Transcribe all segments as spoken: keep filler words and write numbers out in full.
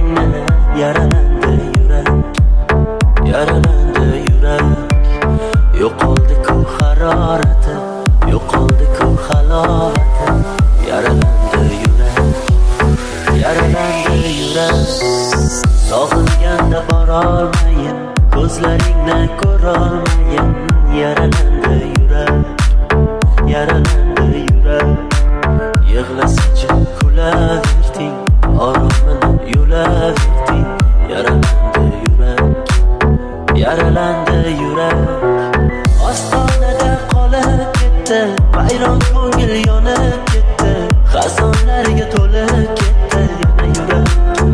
ko'zlaringni yaralandi yurak, yaralandi yurak. Yo'qoldi-ku harorati, yo'qoldi-ku halovati, yaralandi yurak, yaralandi yurak. Sog'inganda borolmayin, ko'zlaringni ko'rolmayin, yaralandi yurak, yaralandi yurak. Yig'lasicha kulaverding, oromini yo'laverding, yaralandi yurak, yaralandi yurak. Ostonada qolib ketdi, bayron ko'ngil yonib ketdi, xazonlarga to'lib ketdi yana yurak.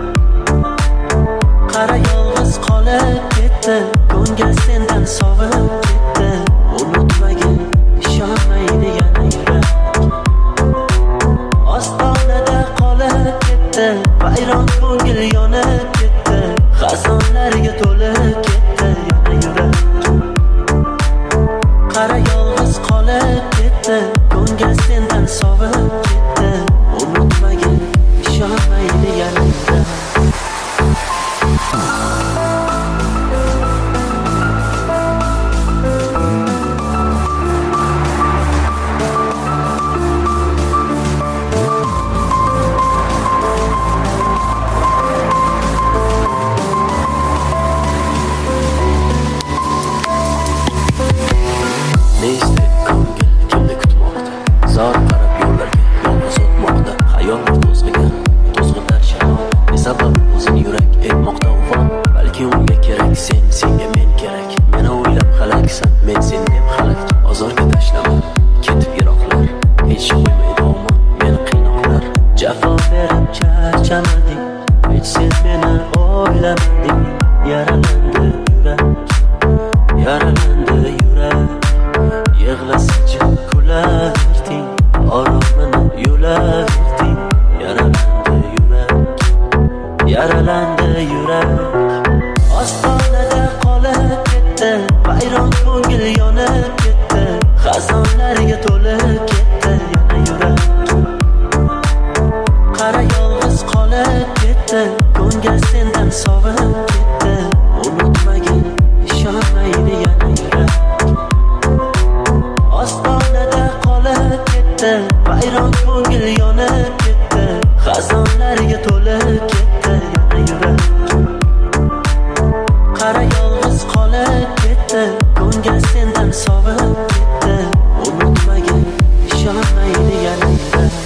Qara yolg'iz qolib ketdi, ko'ngil sendan sovib ketdi, unutmagin, ishonmaydi yana yurak. Ostonada qolib ketdi, bayron ko'ngil yonib ketdi, xazonlarga to'lib ketdi yana yurak. Qara yolg'iz qolib ketdi, ko'ngil sendan sovib ketdi, unutmagin, ishonmaydi yana yurak. Zor qarab yo'llarga yolg'iz o'tmoqda, xayollar to'zg'igan, to'zg'itar shamol. Ne sabab o'zini yurak etmoqda ufon, balki unga kerak sen, senga men kerak. Meni o'ylab halaksan, men sen deb halak. Ozorga tashlama, ketib yiroqlar, hech qo'ymaydi omon meni qiynoqlar. Jafo berib charchamading, hech sen meni o'ylamading, yaralandi yurak, yaralandi yurak. Yig'lasicha kulaverding, oromini yo'laverding, yaralandi yurak, yaralandi yurak. Ostonada qolib ketdi, bayron ko'ngil yonib ketdi, xazonlarga to'lib ketdi yana yurak. Qara yolg'iz qolib ketdi, ko'ngil sendan sovib ketdi, unutmagin, ishonmaydi yana yurak. Ostonada qolib ketdi, bayron ko'ngil yonib ketdi, xazonlarga to'lib ketdi yana yurak. Qara yolg'iz qolib ketdi, ko'ngil sendan sovib ketdi, unutmagin, ishonmaydi yana yurak.